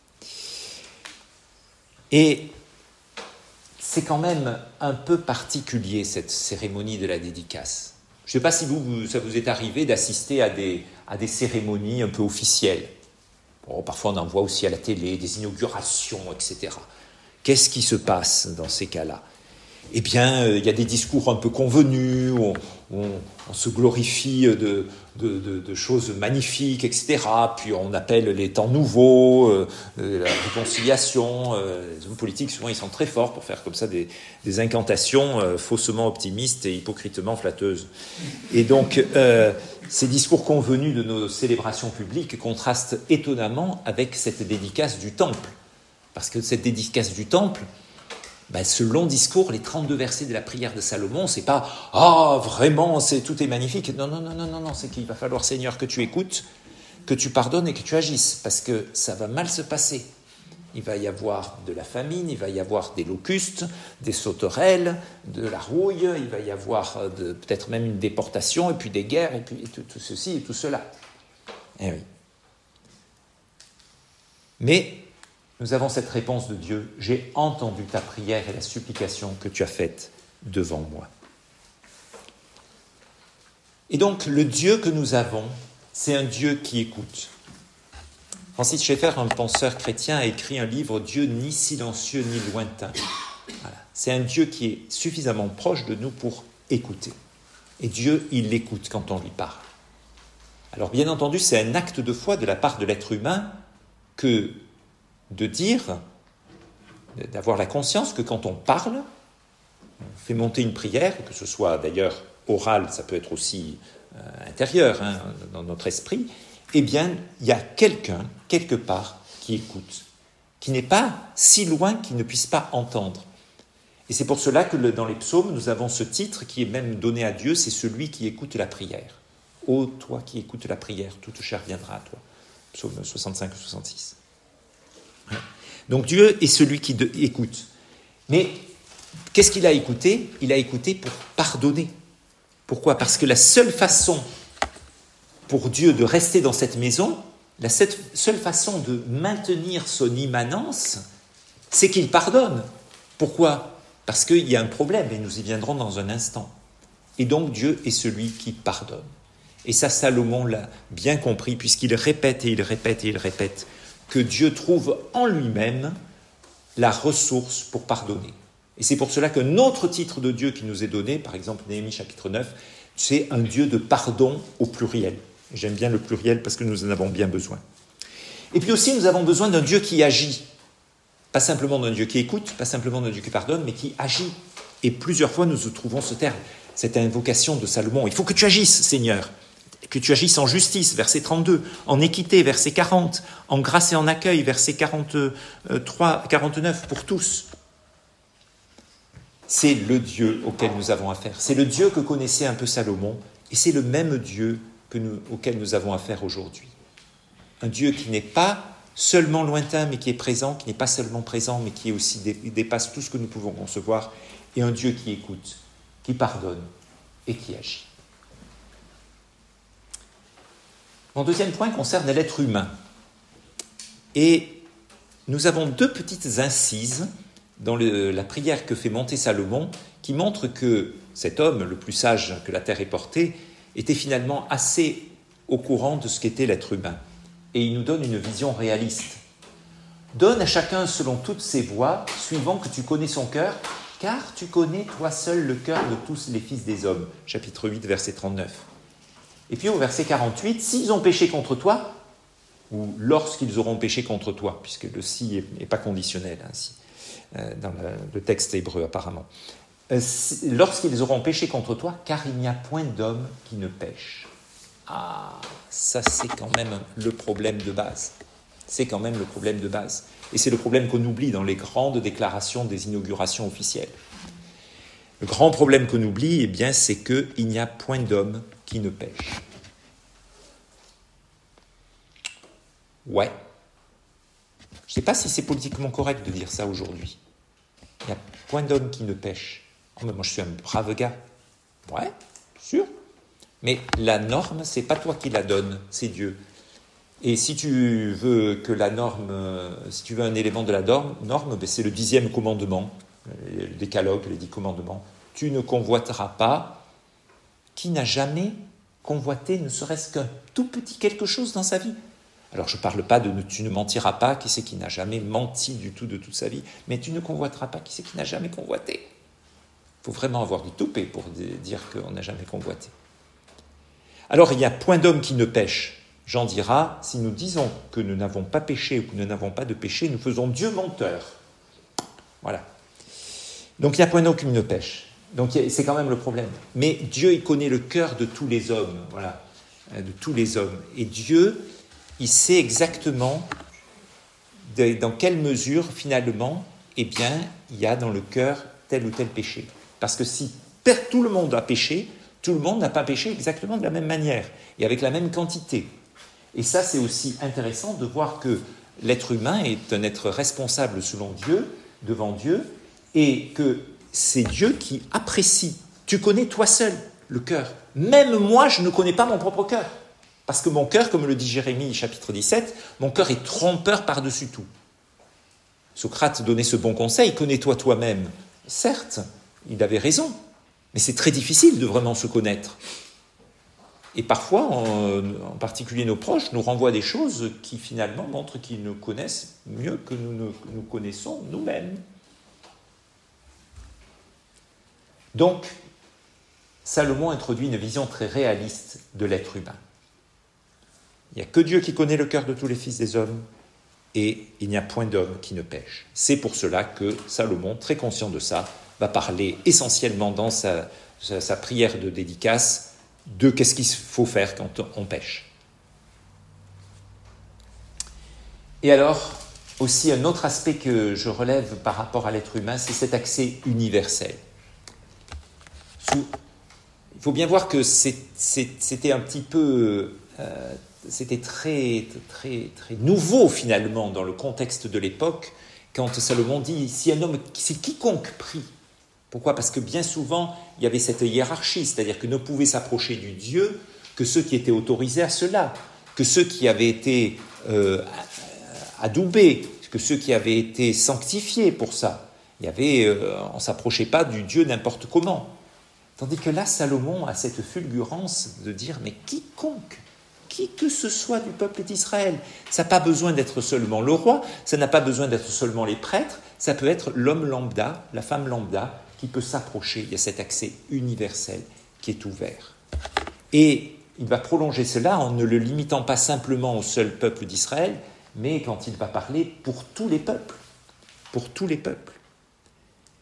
Et c'est quand même un peu particulier, cette cérémonie de la dédicace. Je ne sais pas si vous, vous, ça vous est arrivé d'assister à des, à des cérémonies un peu officielles. Bon, parfois, on en voit aussi à la télé, des inaugurations, et cetera. Qu'est-ce qui se passe dans ces cas-là ? Eh bien, euh, il y a des discours un peu convenus, on, on, on se glorifie de, de, de, de choses magnifiques, et cetera. Puis on appelle les temps nouveaux, euh, la réconciliation. Euh, les hommes politiques, souvent, ils sont très forts pour faire comme ça des, des incantations euh, faussement optimistes et hypocritement flatteuses. Et donc, euh, ces discours convenus de nos célébrations publiques contrastent étonnamment avec cette dédicace du temple. Parce que cette dédicace du temple, ben, ce long discours, les trente-deux versets de la prière de Salomon, c'est pas « Ah, vraiment, c'est, tout est magnifique ». Non, non, non, non, non, non, c'est qu'il va falloir, Seigneur, que tu écoutes, que tu pardonnes et que tu agisses, parce que ça va mal se passer. Il va y avoir de la famine, il va y avoir des locustes, des sauterelles, de la rouille, il va y avoir de, peut-être même une déportation, et puis des guerres, et puis et tout, tout ceci et tout cela. Eh oui. Mais nous avons cette réponse de Dieu, « J'ai entendu ta prière et la supplication que tu as faite devant moi. » Et donc, le Dieu que nous avons, c'est un Dieu qui écoute. Francis Schaeffer, un penseur chrétien, a écrit un livre « Dieu ni silencieux ni lointain ». Voilà. C'est un Dieu qui est suffisamment proche de nous pour écouter. Et Dieu, il l'écoute quand on lui parle. Alors, bien entendu, c'est un acte de foi de la part de l'être humain que de dire, d'avoir la conscience que quand on parle, on fait monter une prière, que ce soit d'ailleurs orale, ça peut être aussi euh, intérieur, hein, dans notre esprit, eh bien, il y a quelqu'un, quelque part, qui écoute, qui n'est pas si loin qu'il ne puisse pas entendre. Et c'est pour cela que le, dans les psaumes, nous avons ce titre qui est même donné à Dieu, c'est celui qui écoute la prière. « Ô toi qui écoutes la prière, toute chair viendra à toi » Psaume soixante-cinq ou soixante-six. Donc Dieu est celui qui de, écoute. Mais qu'est-ce qu'il a écouté ? Il a écouté pour pardonner. Pourquoi ? Parce que la seule façon pour Dieu de rester dans cette maison, la seule façon de maintenir son immanence, c'est qu'il pardonne. Pourquoi ? Parce qu'il y a un problème, et nous y viendrons dans un instant. Et donc Dieu est celui qui pardonne. Et ça, Salomon l'a bien compris, puisqu'il répète et il répète et il répète que Dieu trouve en lui-même la ressource pour pardonner. Et c'est pour cela que notre titre de Dieu qui nous est donné, par exemple Néhémie chapitre neuf, c'est un Dieu de pardon au pluriel. J'aime bien le pluriel parce que nous en avons bien besoin. Et puis aussi, nous avons besoin d'un Dieu qui agit. Pas simplement d'un Dieu qui écoute, pas simplement d'un Dieu qui pardonne, mais qui agit. Et plusieurs fois, nous trouvons ce terme, cette invocation de Salomon. Il faut que tu agisses, Seigneur, que tu agisses en justice, verset trente-deux, en équité, verset quarante, en grâce et en accueil, verset quarante-trois, quarante-neuf, pour tous. C'est le Dieu auquel nous avons affaire. C'est le Dieu que connaissait un peu Salomon, et c'est le même Dieu que nous, auquel nous avons affaire aujourd'hui. Un Dieu qui n'est pas seulement lointain, mais qui est présent, qui n'est pas seulement présent, mais qui est aussi dépasse tout ce que nous pouvons concevoir, et un Dieu qui écoute, qui pardonne et qui agit. Mon deuxième point concerne l'être humain. Et nous avons deux petites incises dans le, la prière que fait monter Salomon, qui montrent que cet homme, le plus sage que la terre ait porté, était finalement assez au courant de ce qu'était l'être humain. Et il nous donne une vision réaliste. Donne à chacun selon toutes ses voies, suivant que tu connais son cœur, car tu connais toi seul le cœur de tous les fils des hommes. Chapitre huit, verset trente-neuf. Et puis au verset quarante-huit, s'ils ont péché contre toi, ou lorsqu'ils auront péché contre toi, puisque le si n'est pas conditionnel ainsi, euh, dans le, le texte hébreu apparemment. Euh, si, lorsqu'ils auront péché contre toi, car il n'y a point d'homme qui ne pêche. Ah, ça c'est quand même le problème de base. C'est quand même le problème de base. Et c'est le problème qu'on oublie dans les grandes déclarations des inaugurations officielles. Le grand problème qu'on oublie, eh bien, c'est qu'il n'y a point d'homme qui ne pêche. Ouais. Je ne sais pas si c'est politiquement correct de dire ça aujourd'hui. Il n'y a point d'homme qui ne pêche. Oh, mais moi, je suis un brave gars. Ouais, sûr. Mais la norme, ce n'est pas toi qui la donne, c'est Dieu. Et si tu veux que la norme, si tu veux un élément de la norme, norme ben c'est le dixième commandement, le décalogue, les dix commandements. Tu ne convoiteras pas. Qui n'a jamais convoité ne serait-ce qu'un tout petit quelque chose dans sa vie? Alors je ne parle pas de tu ne mentiras pas, qui c'est qui n'a jamais menti du tout de toute sa vie, mais tu ne convoiteras pas, qui c'est qui n'a jamais convoité? Il faut vraiment avoir du toupet pour dire qu'on n'a jamais convoité. Alors il y a point d'homme qui ne pêche. Jean dira, si nous disons que nous n'avons pas péché ou que nous n'avons pas de péché, nous faisons Dieu menteur. Voilà. Donc il n'y a point d'homme qui ne pêche. Donc c'est quand même le problème. Mais Dieu, il connaît le cœur de tous les hommes, voilà, de tous les hommes. Et Dieu, il sait exactement de, dans quelle mesure, finalement, eh bien, il y a dans le cœur tel ou tel péché. Parce que si tout le monde a péché, tout le monde n'a pas péché exactement de la même manière et avec la même quantité. Et ça, c'est aussi intéressant de voir que l'être humain est un être responsable selon Dieu, devant Dieu, et que c'est Dieu qui apprécie. Tu connais toi seul le cœur. Même moi, je ne connais pas mon propre cœur. Parce que mon cœur, comme le dit Jérémie, chapitre dix-sept, mon cœur est trompeur par-dessus tout. Socrate donnait ce bon conseil, connais-toi toi-même. Certes, il avait raison, mais c'est très difficile de vraiment se connaître. Et parfois, en, en particulier nos proches, nous renvoient des choses qui finalement montrent qu'ils nous connaissent mieux que nous nous, nous connaissons nous-mêmes. Donc, Salomon introduit une vision très réaliste de l'être humain. Il n'y a que Dieu qui connaît le cœur de tous les fils des hommes, et il n'y a point d'homme qui ne pêche. C'est pour cela que Salomon, très conscient de ça, va parler essentiellement dans sa, sa, sa prière de dédicace de qu'est-ce qu'il faut faire quand on pêche. Et alors, aussi un autre aspect que je relève par rapport à l'être humain, c'est cet accès universel. Sous, il faut bien voir que c'est, c'est, c'était un petit peu, euh, c'était très, très, très nouveau finalement dans le contexte de l'époque, quand Salomon dit, si un homme, c'est quiconque prie. Pourquoi ? Parce que bien souvent, il y avait cette hiérarchie, c'est-à-dire que ne pouvaient s'approcher du Dieu que ceux qui étaient autorisés à cela, que ceux qui avaient été euh, adoubés, que ceux qui avaient été sanctifiés pour ça. Il y avait, euh, on ne s'approchait pas du Dieu n'importe comment. Tandis que là, Salomon a cette fulgurance de dire, mais quiconque, qui que ce soit du peuple d'Israël, ça n'a pas besoin d'être seulement le roi, ça n'a pas besoin d'être seulement les prêtres, ça peut être l'homme lambda, la femme lambda, qui peut s'approcher. Il y a cet accès universel qui est ouvert. Et il va prolonger cela en ne le limitant pas simplement au seul peuple d'Israël, mais quand il va parler pour tous les peuples. Pour tous les peuples.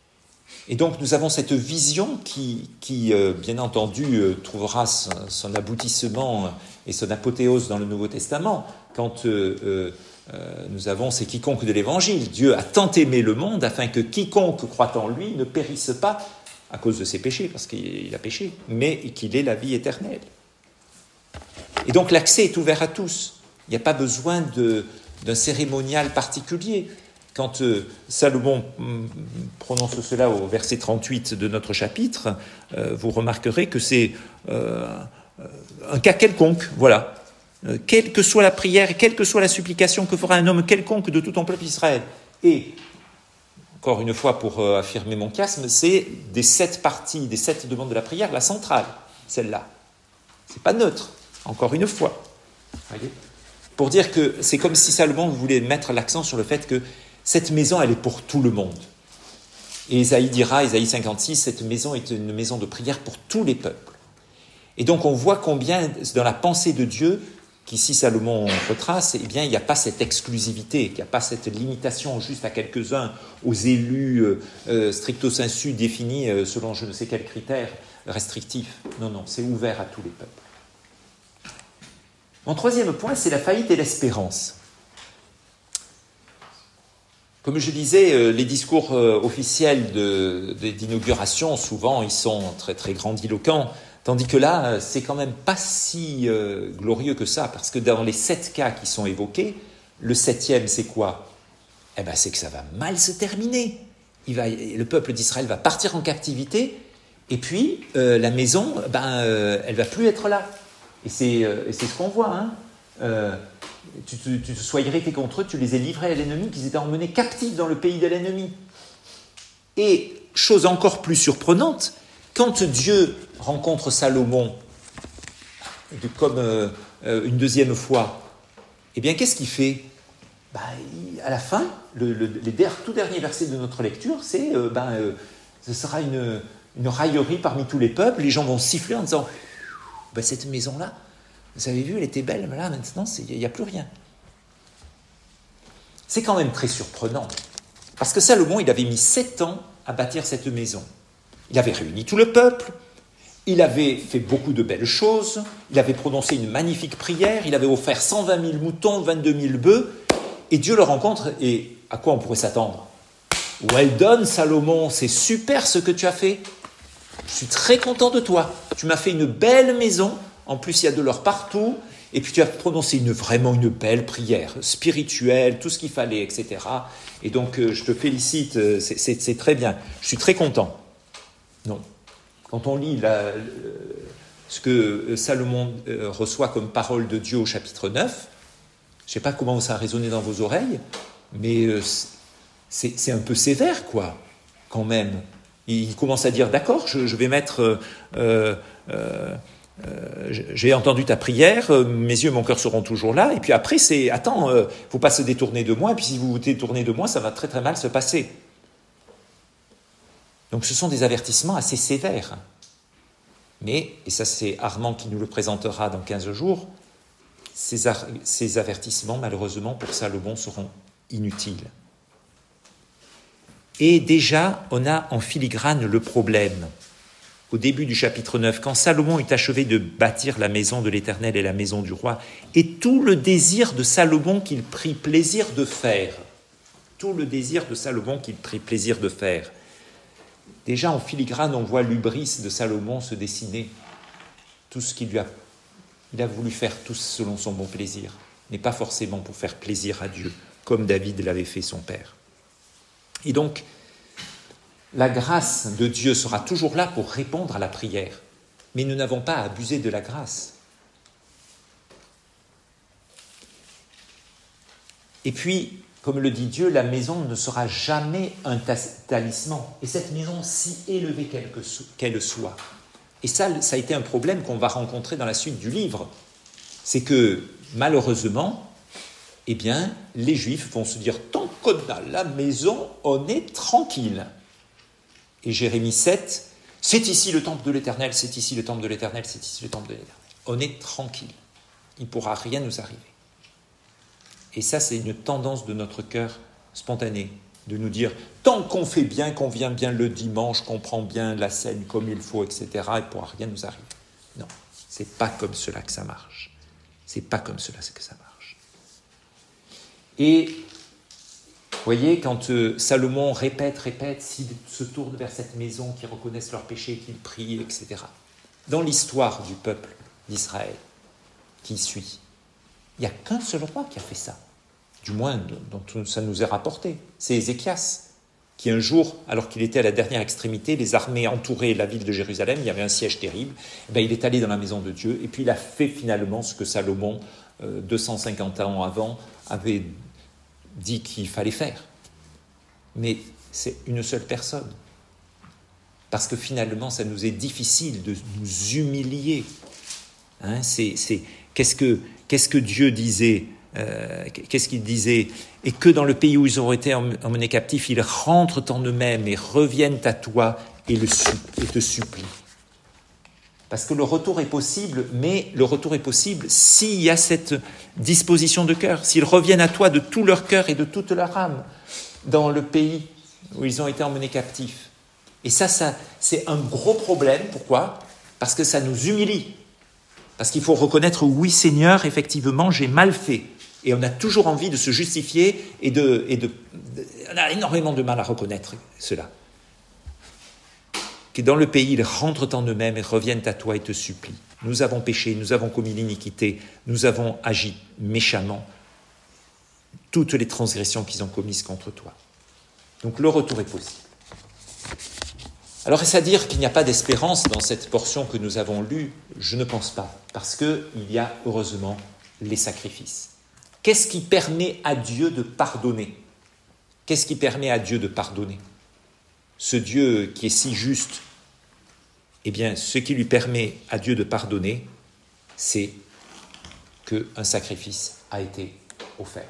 Et donc nous avons cette vision qui, qui euh, bien entendu, euh, trouvera son, son aboutissement et son apothéose dans le Nouveau Testament, quand euh, euh, euh, nous avons ces quiconques de l'Évangile. Dieu a tant aimé le monde afin que quiconque croit en lui ne périsse pas à cause de ses péchés, parce qu'il a péché, mais qu'il ait la vie éternelle. Et donc l'accès est ouvert à tous. Il n'y a pas besoin de, d'un cérémonial particulier. Quand euh, Salomon mm, prononce cela au verset trente-huit de notre chapitre, euh, vous remarquerez que c'est euh, un cas quelconque, voilà. Euh, quelle que soit la prière et quelle que soit la supplication que fera un homme quelconque de tout ton peuple Israël. Et, encore une fois pour euh, affirmer mon chiasme, c'est des sept parties, des sept demandes de la prière, la centrale, celle-là. C'est pas neutre, encore une fois. Voyez ? Pour dire que c'est comme si Salomon voulait mettre l'accent sur le fait que cette maison, elle est pour tout le monde. Et Ésaïe dira, Ésaïe cinquante-six, cette maison est une maison de prière pour tous les peuples. Et donc on voit combien, dans la pensée de Dieu, qu'ici Salomon retrace, eh bien, il n'y a pas cette exclusivité, qu'il n'y a pas cette limitation juste à quelques-uns, aux élus euh, stricto sensu définis euh, selon je ne sais quels critères restrictifs. Non, non, c'est ouvert à tous les peuples. Mon troisième point, c'est la faillite et l'espérance. Comme je disais, les discours officiels de, de, d'inauguration, souvent, ils sont très, très grandiloquents, tandis que là, c'est quand même pas si euh, glorieux que ça, parce que dans les sept cas qui sont évoqués, le septième, c'est quoi ? Eh bien, c'est que ça va mal se terminer. Il va, le peuple d'Israël va partir en captivité, et puis euh, la maison, ben, euh, elle va plus être là. Et c'est, euh, et c'est ce qu'on voit, hein. Euh, tu, tu, tu te sois irrité contre eux, tu les as livrés à l'ennemi, qu'ils étaient emmenés captifs dans le pays de l'ennemi. Et, chose encore plus surprenante, quand Dieu rencontre Salomon, comme euh, une deuxième fois, eh bien, qu'est-ce qu'il fait ? Bah, il, à la fin, le, le, les der, tout dernier verset de notre lecture, c'est euh, ben, euh, ce sera une, une raillerie parmi tous les peuples, les gens vont siffler en disant ben, cette maison-là, vous avez vu, elle était belle, mais là, maintenant, il n'y a plus rien. C'est quand même très surprenant, parce que Salomon, il avait mis sept ans à bâtir cette maison. Il avait réuni tout le peuple, il avait fait beaucoup de belles choses, il avait prononcé une magnifique prière, il avait offert cent vingt mille moutons, vingt-deux mille bœufs, et Dieu le rencontre, et à quoi on pourrait s'attendre ? Well done, Salomon, c'est super ce que tu as fait. Je suis très content de toi. Tu m'as fait une belle maison. En plus, il y a de l'or partout. Et puis, tu as prononcé une, vraiment une belle prière spirituelle, tout ce qu'il fallait, et cetera. Et donc, euh, je te félicite. C'est, c'est, c'est très bien. Je suis très content. Non. Quand on lit la, ce que Salomon euh, reçoit comme parole de Dieu au chapitre neuf, je ne sais pas comment ça a résonné dans vos oreilles, mais euh, c'est, c'est un peu sévère, quoi, quand même. Il commence à dire, d'accord, je, je vais mettre... Euh, euh, euh, j'ai entendu ta prière, mes yeux et mon cœur seront toujours là. Et puis après, c'est, attends, il ne faut pas se détourner de moi. Et puis si vous vous détournez de moi, ça va très très mal se passer. Donc ce sont des avertissements assez sévères. Mais, et ça c'est Armand qui nous le présentera dans quinze jours, ces, ar- ces avertissements, malheureusement, pour Salomon, seront inutiles. Et déjà, on a en filigrane le problème. Au début du chapitre neuf, quand Salomon eut achevé de bâtir la maison de l'Éternel et la maison du roi, et tout le désir de Salomon qu'il prit plaisir de faire, tout le désir de Salomon qu'il prit plaisir de faire. Déjà en filigrane, on voit l'hubris de Salomon se dessiner. Tout ce qu'il lui a, il a voulu faire tout selon son bon plaisir, mais pas forcément pour faire plaisir à Dieu, comme David l'avait fait son père. Et donc, la grâce de Dieu sera toujours là pour répondre à la prière. Mais nous n'avons pas à abuser de la grâce. Et puis, comme le dit Dieu, la maison ne sera jamais un talisman. Et cette maison, si élevée qu'elle soit. Et ça, ça a été un problème qu'on va rencontrer dans la suite du livre. C'est que, malheureusement, eh bien, les Juifs vont se dire « Tant qu'on a la maison, on est tranquille ». Et Jérémie sept, c'est ici le temple de l'Éternel, c'est ici le temple de l'Éternel, c'est ici le temple de l'Éternel. On est tranquille. Il ne pourra rien nous arriver. Et ça, c'est une tendance de notre cœur spontané. de nous dire « tant qu'on fait bien, qu'on vient bien le dimanche, qu'on prend bien la scène comme il faut, et cetera, il ne pourra rien nous arriver. » Non, ce n'est pas comme cela que ça marche. Ce n'est pas comme cela que ça marche. Et vous voyez, quand euh, Salomon répète, répète, s'ils se tournent vers cette maison, qu'ils reconnaissent leurs péchés, qu'ils prient, et cetera. Dans l'histoire du peuple d'Israël qui suit, il n'y a qu'un seul roi qui a fait ça. Du moins, dont ça nous est rapporté. C'est Ézéchias, qui un jour, alors qu'il était à la dernière extrémité, les armées entouraient la ville de Jérusalem, il y avait un siège terrible, et bien, il est allé dans la maison de Dieu, et puis il a fait finalement ce que Salomon, euh, deux cent cinquante ans avant, avait dit qu'il fallait faire. Mais c'est une seule personne. Parce que finalement, ça nous est difficile de nous humilier. Hein, c'est, c'est, qu'est-ce que, qu'est-ce que Dieu disait euh, Qu'est-ce qu'il disait ? Et que dans le pays où ils auraient été emmenés captifs, ils rentrent en eux-mêmes et reviennent à toi et, le, et te supplient. Parce que le retour est possible, mais le retour est possible s'il y a cette disposition de cœur, s'ils reviennent à toi de tout leur cœur et de toute leur âme dans le pays où ils ont été emmenés captifs. Et ça, ça c'est un gros problème. Pourquoi ? Parce que ça nous humilie. Parce qu'il faut reconnaître, oui Seigneur, effectivement, j'ai mal fait. Et on a toujours envie de se justifier et de... Et de, de on a énormément de mal à reconnaître cela. Que dans le pays, ils rentrent en eux-mêmes et reviennent à toi et te supplient. Nous avons péché, nous avons commis l'iniquité, nous avons agi méchamment. Toutes les transgressions qu'ils ont commises contre toi. Donc le retour est possible. Alors est-ce à dire qu'il n'y a pas d'espérance dans cette portion que nous avons lue ? Je ne pense pas, parce qu'il y a heureusement les sacrifices. Qu'est-ce qui permet à Dieu de pardonner ? Qu'est-ce qui permet à Dieu de pardonner ? Ce Dieu qui est si juste, eh bien, ce qui lui permet à Dieu de pardonner, c'est qu'un sacrifice a été offert.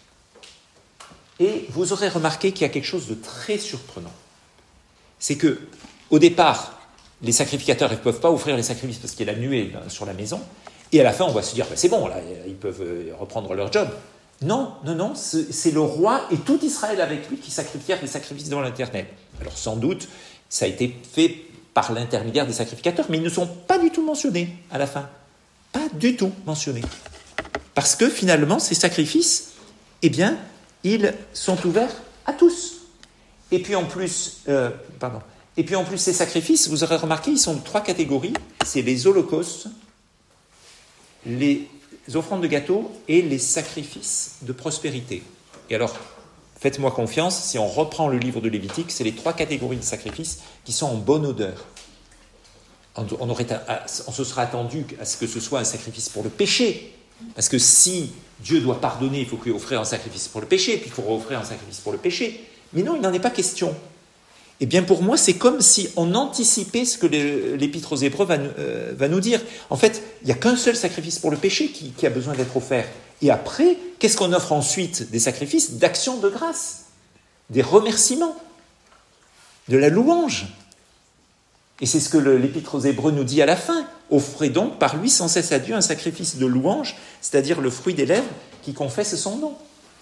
Et vous aurez remarqué qu'il y a quelque chose de très surprenant. C'est que, au départ, les sacrificateurs ne peuvent pas offrir les sacrifices parce qu'il y a la nuée sur la maison, et à la fin, on va se dire, ben, c'est bon, là, ils peuvent reprendre leur job. Non, non, non, c'est, c'est le roi et tout Israël avec lui qui sacrifièrent les sacrifices devant l'Éternel. Alors sans doute, ça a été fait par l'intermédiaire des sacrificateurs, mais ils ne sont pas du tout mentionnés à la fin. Pas du tout mentionnés. Parce que finalement, ces sacrifices, eh bien, ils sont ouverts à tous. Et puis en plus, euh, pardon, et puis en plus, ces sacrifices, vous aurez remarqué, ils sont de trois catégories. C'est les holocaustes, les offrandes de gâteaux et les sacrifices de prospérité. Et alors, faites-moi confiance, si on reprend le livre de Lévitique, c'est les trois catégories de sacrifices qui sont en bonne odeur. On, on, aurait, on se serait attendu à ce que ce soit un sacrifice pour le péché. Parce que si Dieu doit pardonner, il faut qu'il offre un sacrifice pour le péché, puis il faut offrir un sacrifice pour le péché. Mais non, il n'en est pas question. Eh bien, pour moi, c'est comme si on anticipait ce que l'Épître aux Hébreux va, euh, va nous dire. En fait, il n'y a qu'un seul sacrifice pour le péché qui, qui a besoin d'être offert. Et après, qu'est-ce qu'on offre ensuite ? Des sacrifices d'action de grâce, des remerciements, de la louange. Et c'est ce que le, l'Épître aux Hébreux nous dit à la fin. Offrez donc par lui sans cesse à Dieu un sacrifice de louange, c'est-à-dire le fruit des lèvres qui confesse son nom.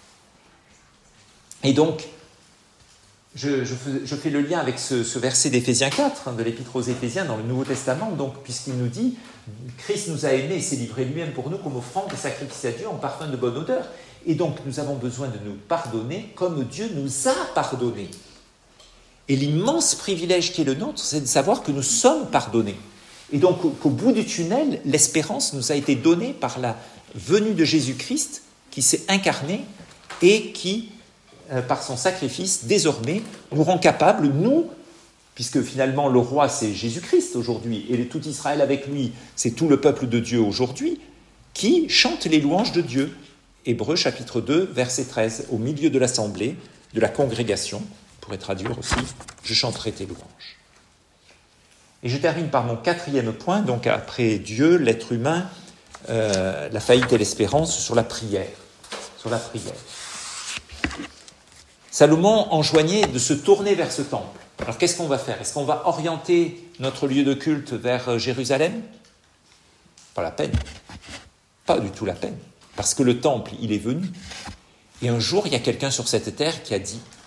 Et donc, je, je, fais, je fais le lien avec ce, ce verset d'Éphésiens quatre, hein, de l'Épître aux Éphésiens dans le Nouveau Testament, donc, puisqu'il nous dit « Christ nous a aimés et s'est livré lui-même pour nous comme offrande et sacrifice à Dieu en parfum de bonne odeur. » Et donc, nous avons besoin de nous pardonner comme Dieu nous a pardonnés. Et l'immense privilège qui est le nôtre, c'est de savoir que nous sommes pardonnés. Et donc, qu'au bout du tunnel, l'espérance nous a été donnée par la venue de Jésus-Christ qui s'est incarné et qui, euh, par son sacrifice, désormais, nous rend capables, nous, puisque finalement le roi c'est Jésus-Christ aujourd'hui, et tout Israël avec lui, c'est tout le peuple de Dieu aujourd'hui, qui chante les louanges de Dieu. Hébreux chapitre deux, verset treize, au milieu de l'assemblée, de la congrégation, on pourrait traduire aussi, je chanterai tes louanges. Et je termine par mon quatrième point, donc après Dieu, l'être humain, euh, la faillite et l'espérance, sur la prière. Sur la prière. Salomon enjoignait de se tourner vers ce temple. Alors qu'est-ce qu'on va faire ? Est-ce qu'on va orienter notre lieu de culte vers Jérusalem ? Pas la peine. Pas du tout la peine. Parce que le temple, il est venu. Et un jour, il y a quelqu'un sur cette terre qui a dit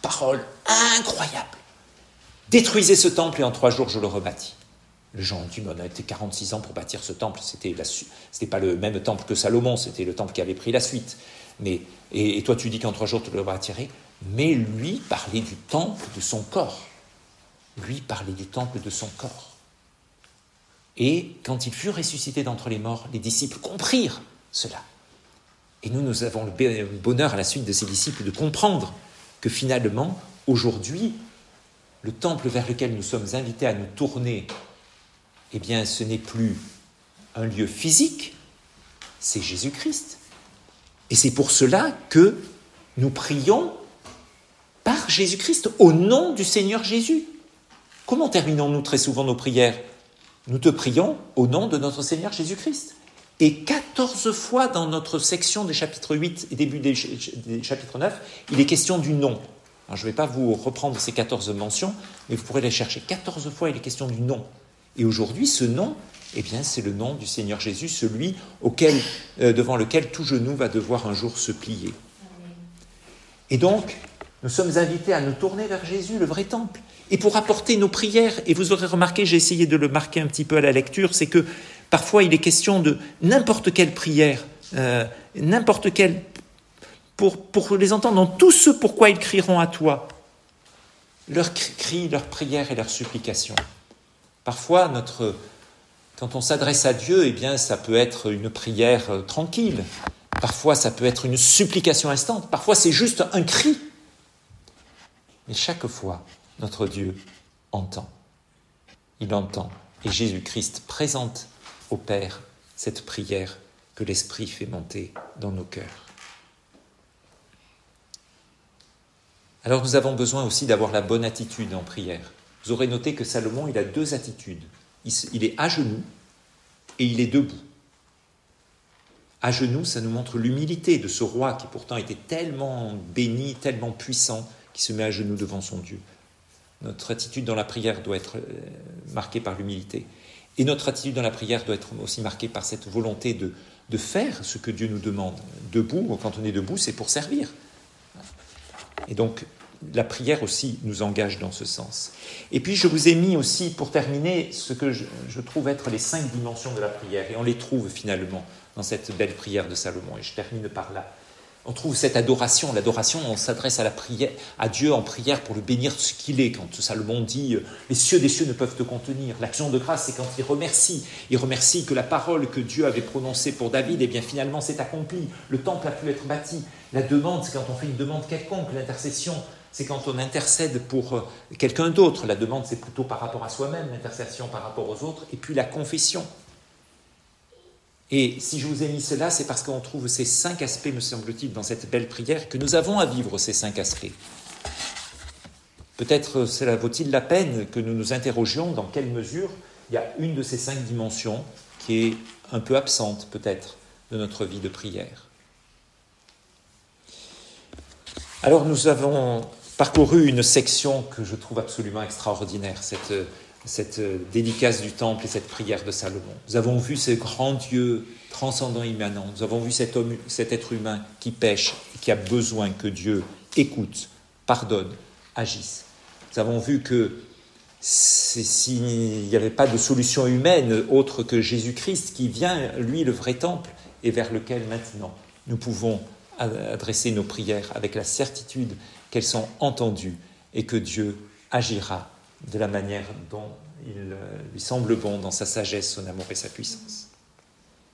parole incroyable. Détruisez ce temple et en trois jours je le rebâtis. Les gens ont dit, mais on a été quarante-six ans pour bâtir ce temple. C'était la su- c'était pas le même temple que Salomon, c'était le temple qui avait pris la suite. Mais, et, et toi tu dis qu'en trois jours tu le rebâtirais. Mais lui parlait du temple de son corps. Lui parlait du temple de son corps. Et quand il fut ressuscité d'entre les morts, les disciples comprirent cela. Et nous, nous avons le bonheur à la suite de ces disciples de comprendre que finalement, aujourd'hui, le temple vers lequel nous sommes invités à nous tourner, eh bien, ce n'est plus un lieu physique, c'est Jésus-Christ. Et c'est pour cela que nous prions par Jésus-Christ, au nom du Seigneur Jésus. Comment terminons-nous très souvent nos prières ? Nous te prions au nom de notre Seigneur Jésus-Christ. Et quatorze fois dans notre section des chapitres huit et début des chapitres neuf, il est question du nom. Alors, je ne vais pas vous reprendre ces quatorze mentions, mais vous pourrez les chercher. quatorze fois, il est question du nom. Et aujourd'hui, ce nom, eh bien, c'est le nom du Seigneur Jésus, celui auquel, euh, devant lequel tout genou va devoir un jour se plier. Et donc, nous sommes invités à nous tourner vers Jésus, le vrai temple, et pour apporter nos prières. Et vous aurez remarqué, j'ai essayé de le marquer un petit peu à la lecture, c'est que parfois il est question de n'importe quelle prière, euh, n'importe quelle, pour, pour les entendre dans tout ce pourquoi ils crieront à toi. Leurs cris, leurs prières et leurs supplications. Parfois, notre, quand on s'adresse à Dieu, eh bien, ça peut être une prière euh, tranquille. Parfois, ça peut être une supplication instante. Parfois, c'est juste un cri. Mais chaque fois, notre Dieu entend. Il entend. Et Jésus-Christ présente au Père cette prière que l'Esprit fait monter dans nos cœurs. Alors, nous avons besoin aussi d'avoir la bonne attitude en prière. Vous aurez noté que Salomon, il a deux attitudes. Il est à genoux et il est debout. À genoux, ça nous montre l'humilité de ce roi qui pourtant était tellement béni, tellement puissant, qui se met à genoux devant son Dieu. Notre attitude dans la prière doit être marquée par l'humilité. Et notre attitude dans la prière doit être aussi marquée par cette volonté de, de faire ce que Dieu nous demande. Debout, quand on est debout, c'est pour servir. Et donc, la prière aussi nous engage dans ce sens. Et puis, je vous ai mis aussi, pour terminer, ce que je, je trouve être les cinq dimensions de la prière. Et on les trouve finalement dans cette belle prière de Salomon. Et je termine par là. On trouve cette adoration. L'adoration, on s'adresse à, la prière, à Dieu en prière pour le bénir de ce qu'il est. Quand Salomon dit « Les cieux des cieux ne peuvent te contenir ». L'action de grâce, c'est quand il remercie. Il remercie que la parole que Dieu avait prononcée pour David, eh bien finalement, s'est accomplie. Le temple a pu être bâti. La demande, c'est quand on fait une demande quelconque. L'intercession, c'est quand on intercède pour quelqu'un d'autre. La demande, c'est plutôt par rapport à soi-même. L'intercession par rapport aux autres. Et puis la confession. Et si je vous ai mis cela, c'est parce qu'on trouve ces cinq aspects, me semble-t-il, dans cette belle prière, que nous avons à vivre ces cinq aspects. Peut-être cela vaut-il la peine que nous nous interrogions dans quelle mesure il y a une de ces cinq dimensions qui est un peu absente, peut-être, de notre vie de prière. Alors nous avons parcouru une section que je trouve absolument extraordinaire, cette cette dédicace du temple et cette prière de Salomon. Nous avons vu ce grand Dieu transcendant, immanent. Nous avons vu cet homme, cet être humain qui pêche et qui a besoin que Dieu écoute, pardonne, agisse. Nous avons vu que s'il n'y avait pas de solution humaine autre que Jésus-Christ qui vient, lui, le vrai temple, et vers lequel maintenant nous pouvons adresser nos prières avec la certitude qu'elles sont entendues et que Dieu agira de la manière dont il lui semble bon dans sa sagesse, son amour et sa puissance.